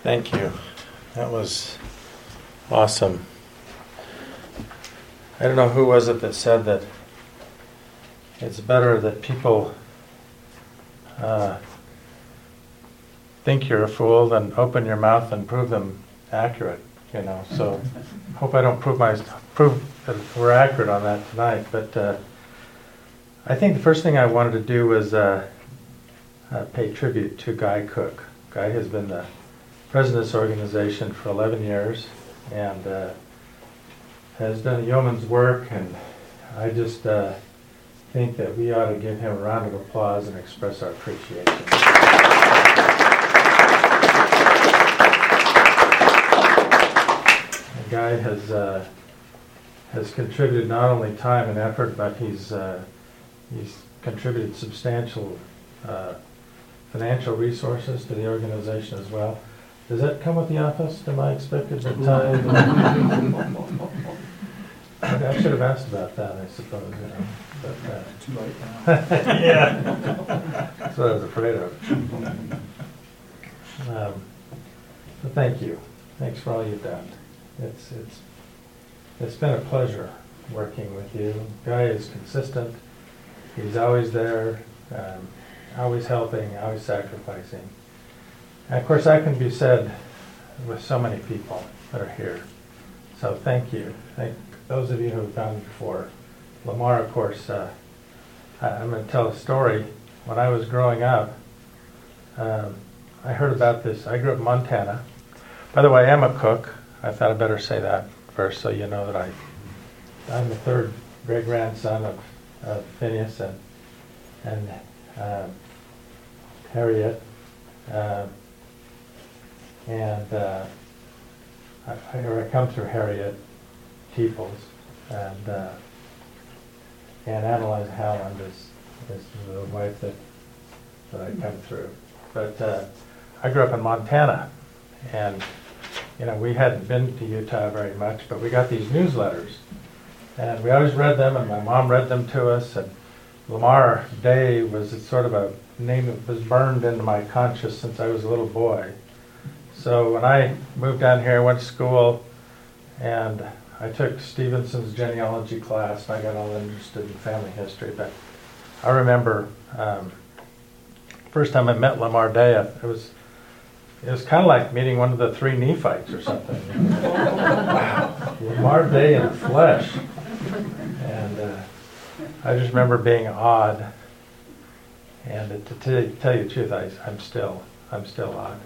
Thank you. That was awesome. I don't know who was it that said that it's better that people think you're a fool than open your mouth and prove them accurate. So hope I don't prove that we're accurate on that tonight. But I think the first thing I wanted to do was pay tribute to Guy Cook. Guy has been the president of this organization for 11 years and has done yeoman's work, and I just think that we ought to give him a round of applause and express our appreciation. The guy has contributed not only time and effort, but he's contributed substantial financial resources to the organization as well. Does that come with the office? Am I expected to time? I should have asked about that, I suppose. But, too late now. Yeah, that's what I was afraid of. So thank you. Thanks for all you've done. It's been a pleasure working with you. Guy is consistent. He's always there, always helping, always sacrificing. And of course, that can be said with so many people that are here. So thank you. Thank those of you who have gone before. Lamar, of course, I'm going to tell a story. When I was growing up, I heard about this. I grew up in Montana. By the way, I am a cook. I thought I'd better say that first so you know that I'm the third great-grandson of Phineas and Harriet. I come through Harriet Teeples, and Annalise Howland is the wife that I come through. But I grew up in Montana, and we hadn't been to Utah very much, but we got these newsletters, and we always read them, and my mom read them to us. And Lamar Day was sort of a name that was burned into my conscience since I was a little boy. So when I moved down here, I went to school, and I took Stevenson's genealogy class, and I got all interested in family history. But I remember first time I met Lamar Day, it was kind of like meeting one of the three Nephites or something. Lamar Day in the flesh. And I just remember being awed. And to tell you the truth, I'm still awed.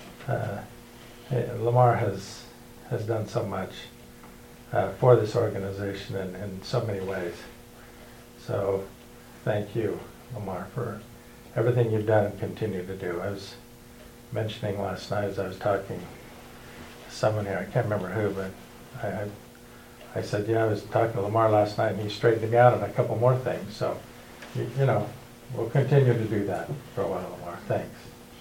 Lamar has done so much for this organization in so many ways. So thank you, Lamar, for everything you've done and continue to do. I was mentioning last night as I was talking to someone here, I can't remember who, but I said, I was talking to Lamar last night, and he straightened me out on a couple more things. So, we'll continue to do that for a while, Lamar. Thanks.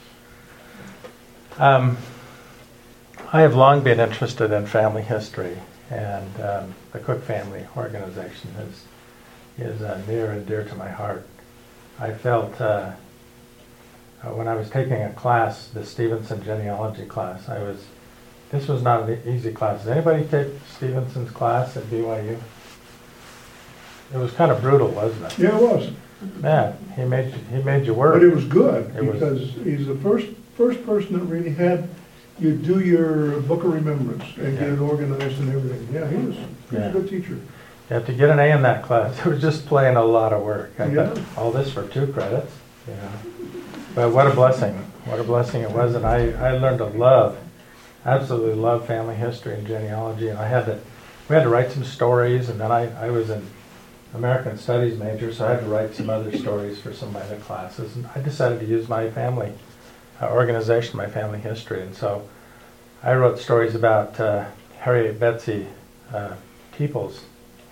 I have long been interested in family history, and the Cook Family Organization is near and dear to my heart. I felt when I was taking a class, the Stevenson genealogy class, this was not an easy class. Did anybody take Stevenson's class at BYU? It was kind of brutal, wasn't it? Yeah, it was. Man, he made you work. But it was good because he's the first person that really had you do your book of remembrance and get it organized and everything. Yeah, he was a good teacher. Yeah, to get an A in that class, it was just plain a lot of work. I got all this for 2 credits. But what a blessing. What a blessing it was. And I learned to absolutely love family history and genealogy. And we had to write some stories, and then I was an American Studies major, so I had to write some other stories for some of my other classes. And I decided to use my family organization, my family history. And so I wrote stories about Harriet Betsy Teeples'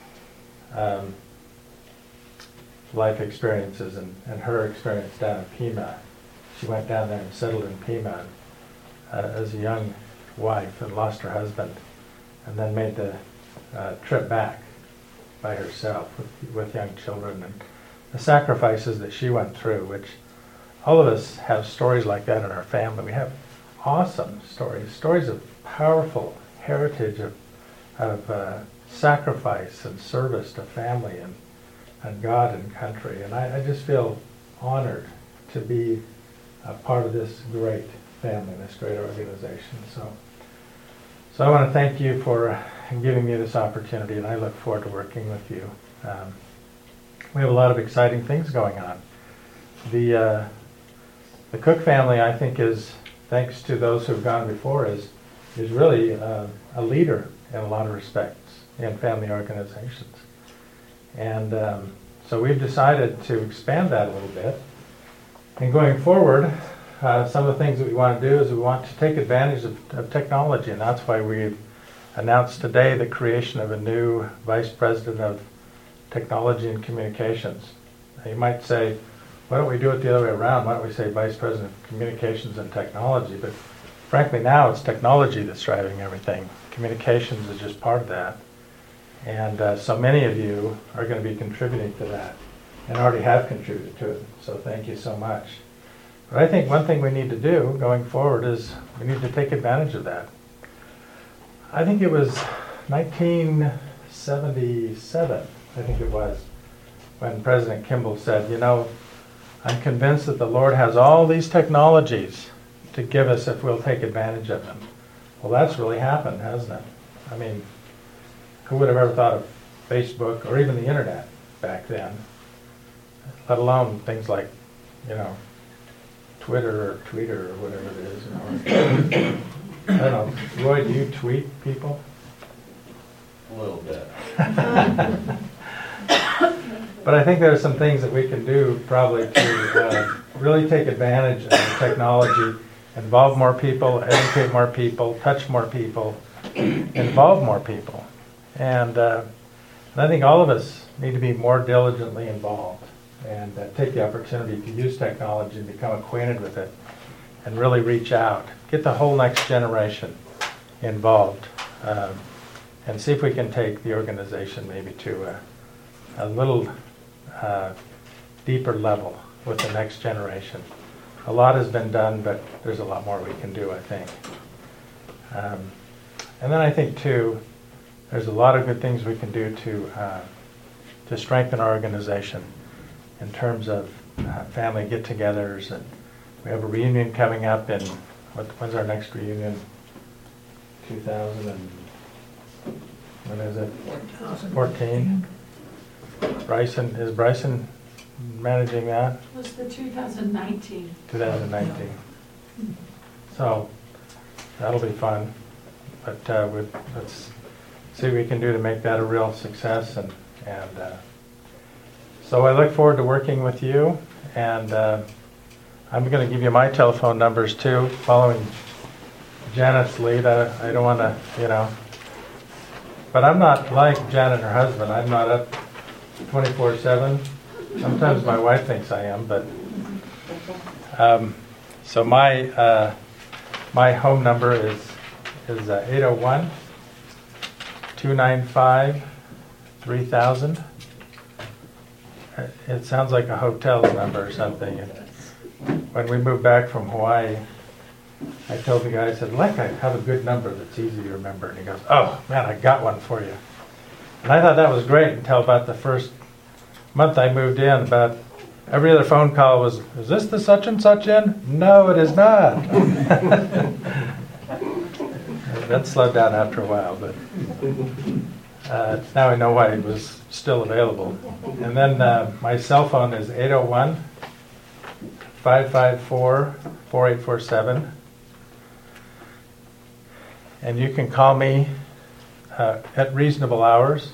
life experiences and her experience down in Pima. She went down there and settled in Pima as a young wife and lost her husband, and then made the trip back by herself with young children, and the sacrifices that she went through, which all of us have stories like that in our family. We have awesome stories of powerful heritage of sacrifice and service to family and God and country. And I just feel honored to be a part of this great family, this great organization. So I want to thank you for giving me this opportunity, and I look forward to working with you. We have a lot of exciting things going on. The Cook family, I think, is, thanks to those who have gone before, is really a leader in a lot of respects in family organizations. And so we've decided to expand that a little bit. And going forward, some of the things that we want to do is we want to take advantage of technology, and that's why we've announced today the creation of a new Vice President of Technology and Communications. Now you might say, why don't we do it the other way around? Why don't we say Vice President of Communications and Technology? But frankly, now it's technology that's driving everything. Communications is just part of that. And so many of you are going to be contributing to that and already have contributed to it. So thank you so much. But I think one thing we need to do going forward is we need to take advantage of that. I think it was 1977, I think it was, when President Kimball said, you know, I'm convinced that the Lord has all these technologies to give us if we'll take advantage of them. Well, that's really happened, hasn't it? I mean, who would have ever thought of Facebook or even the internet back then, let alone things like, you know, Twitter or Tweeter or whatever it is. You know. I don't know. Roy, do you tweet people? A little bit. But I think there are some things that we can do probably to really take advantage of the technology, involve more people, educate more people, touch more people, involve more people. And I think all of us need to be more diligently involved and take the opportunity to use technology and become acquainted with it and really reach out. Get the whole next generation involved and see if we can take the organization maybe to a little deeper level with the next generation. A lot has been done, but there's a lot more we can do, I think. And then I think, too, there's a lot of good things we can do to strengthen our organization in terms of family get-togethers. And we have a reunion coming up in, when's our next reunion? 2000 and, when is it? 14. Is Bryson managing that? It was the 2019. 2019. So that'll be fun. But let's see what we can do to make that a real success. And so I look forward to working with you. And I'm going to give you my telephone numbers too, following Janet's lead. I don't want to, you know. But I'm not like Janet and her husband. I'm not up 24/7. Sometimes my wife thinks I am, but so my home number is 801-295-3000. It sounds like a hotel's number or something. When we moved back from Hawaii, I told the guy, I said, like, I have a good number that's easy to remember. And he goes, oh, man, I got one for you. And I thought that was great until about the first month I moved in. About every other phone call was, is this the such and such in? No, it is not. That slowed down after a while, but now I know why it was still available. And then my cell phone is 801-554-4847. And you can call me at reasonable hours.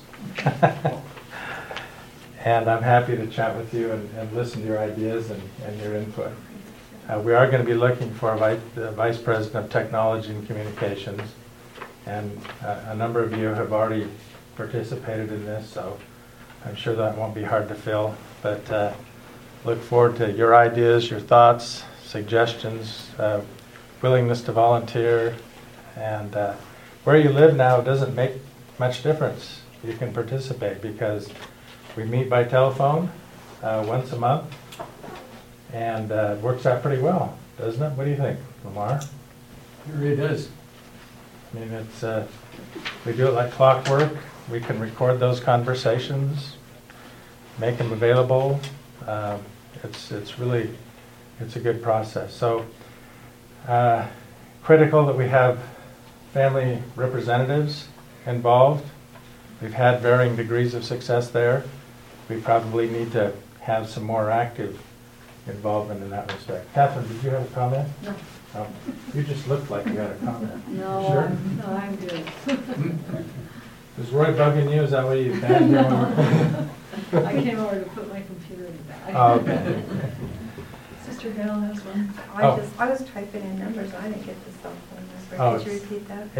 And I'm happy to chat with you and listen to your ideas and your input. We are going to be looking for the Vice President of Technology and Communications. And a number of you have already participated in this, so I'm sure that won't be hard to fill. But look forward to your ideas, your thoughts, suggestions, willingness to volunteer. And where you live now doesn't make much difference. You can participate because we meet by telephone once a month, and it works out pretty well, doesn't it? What do you think, Lamar? It really does. I mean, it's, we do it like clockwork. We can record those conversations, make them available. It's really, it's a good process. So, critical that we have family representatives involved. We've had varying degrees of success there. We probably need to have some more active involvement in that respect. Catherine, did you have a comment? No. Oh, you just looked like you had a comment. No, Sure. I'm good. Is Roy bugging you? Is that what you found? I came over to put my computer in the bag. Oh, okay. Sister Gal has one. Oh. I was typing in numbers, I didn't get the cell phone Oh, number. Could you it's- repeat that?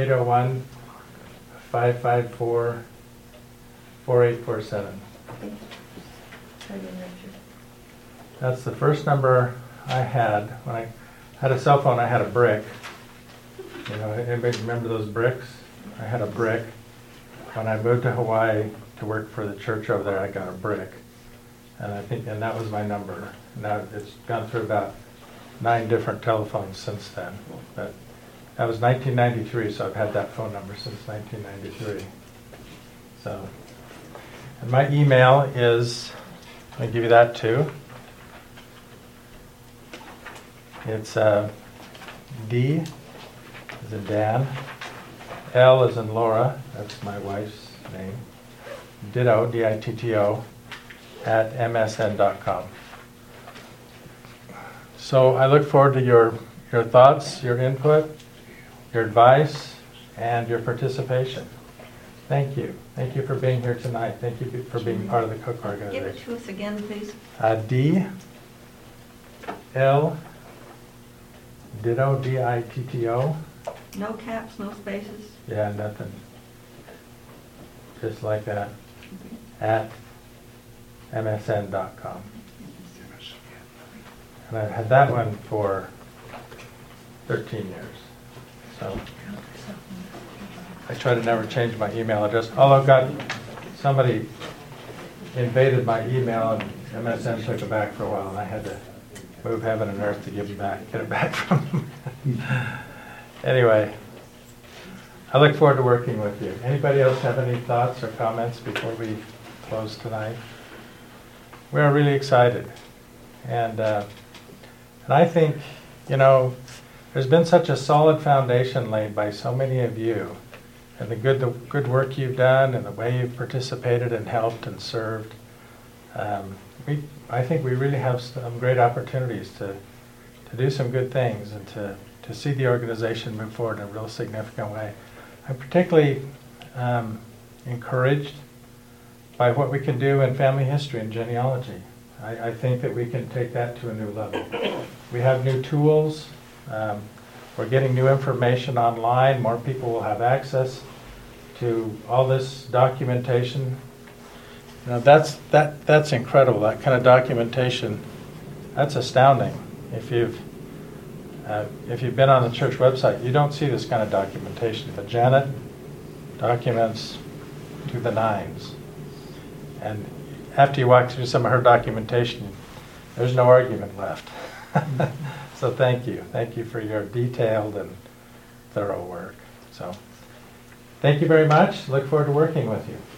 801-554-4847. Thank you. I didn't register. That's the first number I had. When I had a cell phone, I had a brick. You know, anybody remember those bricks? I had a brick. When I moved to Hawaii to work for the church over there, I got a brick. And that was my number. Now it's gone through about 9 different telephones since then. But that was 1993, so I've had that phone number since 1993. So, and my email is, let me give you that too. It's D as in Dan, L as in Laura, that's my wife's name, ditto, D-I-T-T-O, at msn.com. So I look forward to your thoughts, your input, your advice, and your participation. Thank you. Thank you for being here tonight. Thank you for being part of the Cook Give it organization. to us again, please. D, L, ditto, D-I-T-T-O. No caps, no spaces. Yeah, nothing. Just like that. At msn.com. And I've had that one for 13 years. So I try to never change my email address. Although somebody invaded my email and MSN took it back for a while, and I had to move heaven and earth to get it back from them. Anyway, I look forward to working with you. Anybody else have any thoughts or comments before we close tonight? We are really excited. And I think, you know, there's been such a solid foundation laid by so many of you, and the good work you've done and the way you've participated and helped and served. I think we really have some great opportunities to do some good things and to see the organization move forward in a real significant way. I'm particularly encouraged by what we can do in family history and genealogy. I think that we can take that to a new level. We have new tools. We're getting new information online. More people will have access to all this documentation. You know, that's incredible. That kind of documentation, that's astounding. If you've been on the church website, you don't see this kind of documentation. But Janet documents to the nines. And after you walk through some of her documentation, there's no argument left. So thank you. Thank you for your detailed and thorough work. So thank you very much. Look forward to working with you.